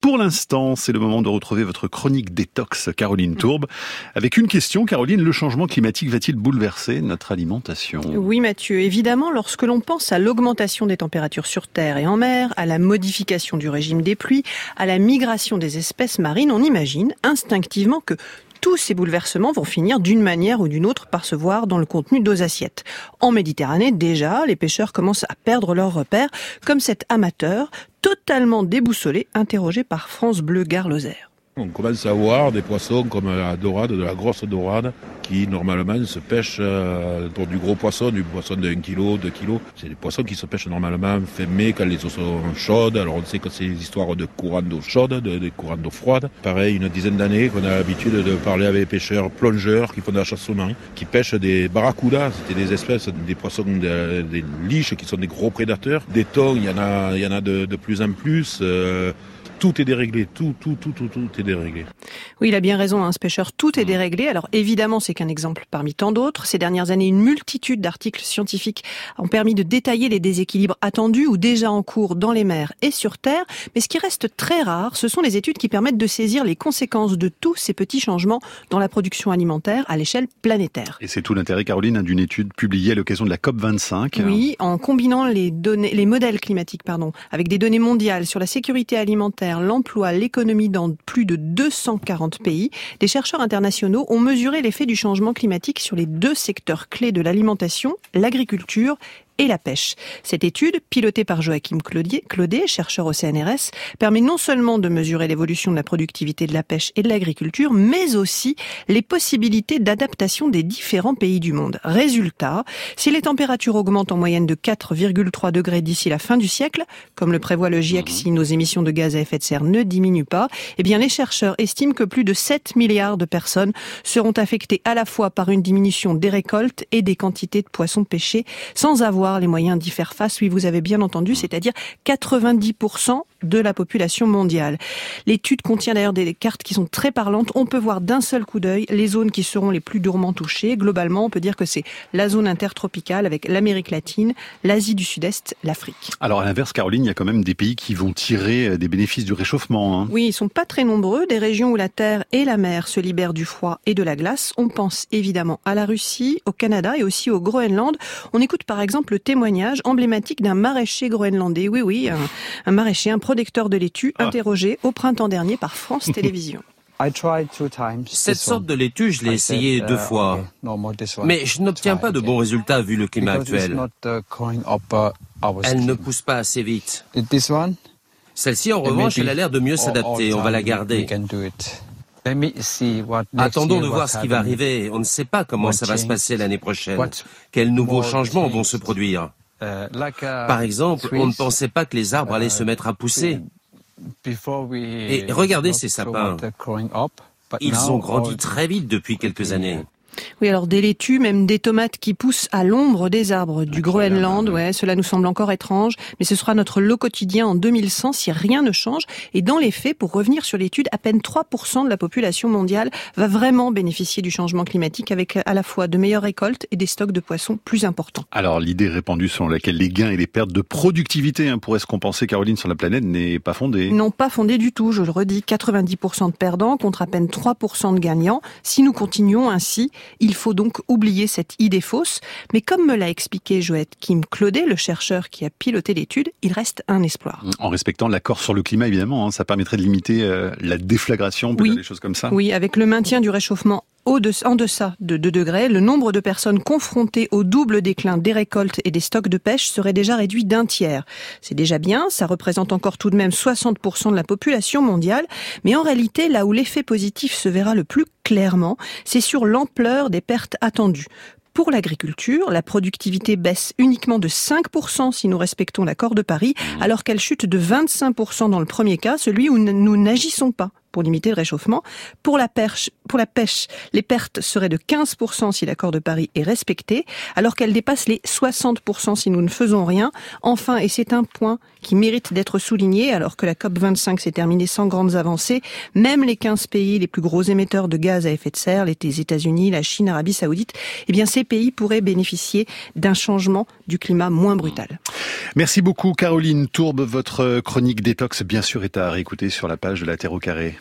Pour l'instant, c'est le moment de retrouver votre chronique détox, Caroline Tourbe. Avec une question, Caroline, le changement climatique va-t-il bouleverser notre alimentation ? Oui Mathieu, évidemment, lorsque l'on pense à l'augmentation des températures sur terre et en mer, à la modification du régime des pluies, à la migration des espèces marines, on imagine instinctivement que tous ces bouleversements vont finir d'une manière ou d'une autre par se voir dans le contenu de nos assiettes. En Méditerranée, déjà, les pêcheurs commencent à perdre leurs repères, comme cet amateur totalement déboussolé, interrogé par France Bleu Gare Lozère. On commence à voir des poissons comme la dorade, de la grosse dorade, qui normalement se pêchent pour du gros poisson, du poisson de 1 kg, 2 kg. C'est des poissons qui se pêchent normalement fin mai quand les eaux sont chaudes. Alors on sait que c'est des histoires de courants d'eau chaude, de courants d'eau froide. Pareil, une dizaine d'années qu'on a l'habitude de parler avec les pêcheurs plongeurs qui font de la chasse au marins, qui pêchent des barracudas, c'était des espèces, des poissons, des liches qui sont des gros prédateurs. Des thons, il y en a de plus en plus. Tout est déréglé, tout est déréglé. Oui, il a bien raison, ce pêcheur, tout est déréglé. Alors évidemment, c'est qu'un exemple parmi tant d'autres. Ces dernières années, une multitude d'articles scientifiques ont permis de détailler les déséquilibres attendus ou déjà en cours dans les mers et sur Terre. Mais ce qui reste très rare, ce sont les études qui permettent de saisir les conséquences de tous ces petits changements dans la production alimentaire à l'échelle planétaire. Et c'est tout l'intérêt, Caroline, d'une étude publiée à l'occasion de la COP25. Oui, en combinant les modèles climatiques, avec des données mondiales sur la sécurité alimentaire, l'emploi, l'économie dans plus de 240 pays, des chercheurs internationaux ont mesuré l'effet du changement climatique sur les 2 secteurs clés de l'alimentation, l'agriculture et la pêche. Cette étude, pilotée par Joachim Claudet, chercheur au CNRS, permet non seulement de mesurer l'évolution de la productivité de la pêche et de l'agriculture, mais aussi les possibilités d'adaptation des différents pays du monde. Résultat, si les températures augmentent en moyenne de 4,3 degrés d'ici la fin du siècle, comme le prévoit le GIEC si nos émissions de gaz à effet de serre ne diminuent pas, eh bien les chercheurs estiment que plus de 7 milliards de personnes seront affectées à la fois par une diminution des récoltes et des quantités de poissons pêchés, sans avoir les moyens d'y faire face, oui, vous avez bien entendu, c'est-à-dire 90% de la population mondiale. L'étude contient d'ailleurs des cartes qui sont très parlantes. On peut voir d'un seul coup d'œil les zones qui seront les plus durement touchées. Globalement, on peut dire que c'est la zone intertropicale avec l'Amérique latine, l'Asie du Sud-Est, l'Afrique. Alors à l'inverse, Caroline, il y a quand même des pays qui vont tirer des bénéfices du réchauffement. Oui, ils sont pas très nombreux. Des régions où la terre et la mer se libèrent du froid et de la glace. On pense évidemment à la Russie, au Canada et aussi au Groenland. On écoute par exemple le témoignage emblématique d'un maraîcher groenlandais. Oui, un maraîcher, un producteur de laitue, interrogé au printemps dernier par France Télévisions. Cette sorte de laitue, je l'ai essayé 2 fois. Mais je n'obtiens pas de bons résultats vu le climat actuel. Elle ne pousse pas assez vite. Celle-ci, en revanche, elle a l'air de mieux s'adapter. On va la garder. Attendons de voir ce qui va arriver. On ne sait pas comment ça va se passer l'année prochaine. Quels nouveaux changements vont se produire. Par exemple, on ne pensait pas que les arbres allaient se mettre à pousser. Et regardez ces sapins. Ils ont grandi très vite depuis quelques années. Oui, alors des laitues, même des tomates qui poussent à l'ombre des arbres du Groenland, cela nous semble encore étrange, mais ce sera notre lot quotidien en 2100 si rien ne change. Et dans les faits, pour revenir sur l'étude, à peine 3% de la population mondiale va vraiment bénéficier du changement climatique avec à la fois de meilleures récoltes et des stocks de poissons plus importants. Alors l'idée répandue selon laquelle les gains et les pertes de productivité pourraient se compenser, Caroline, sur la planète n'est pas fondée. Non, pas fondée du tout, je le redis, 90% de perdants contre à peine 3% de gagnants. Si nous continuons ainsi, il faut donc oublier cette idée fausse. Mais comme me l'a expliqué Joachim Claudet, le chercheur qui a piloté l'étude, il reste un espoir. En respectant l'accord sur le climat, évidemment, ça permettrait de limiter la déflagration, peut-être des choses comme ça. Oui, avec le maintien du réchauffement en deçà de 2 degrés, le nombre de personnes confrontées au double déclin des récoltes et des stocks de pêche serait déjà réduit d'1 tiers. C'est déjà bien, ça représente encore tout de même 60% de la population mondiale, mais en réalité, là où l'effet positif se verra le plus clairement, c'est sur l'ampleur des pertes attendues. Pour l'agriculture, la productivité baisse uniquement de 5% si nous respectons l'accord de Paris, alors qu'elle chute de 25% dans le premier cas, celui où nous n'agissons pas pour limiter le réchauffement. Pour la pêche, les pertes seraient de 15% si l'accord de Paris est respecté, alors qu'elles dépassent les 60% si nous ne faisons rien. Enfin, et c'est un point qui mérite d'être souligné, alors que la COP25 s'est terminée sans grandes avancées, même les 15 pays les plus gros émetteurs de gaz à effet de serre, les États-Unis, la Chine, l'Arabie Saoudite, eh bien ces pays pourraient bénéficier d'un changement du climat moins brutal. Merci beaucoup Caroline Tourbe. Votre chronique détox, bien sûr, est à réécouter sur la page de La Terre au carré.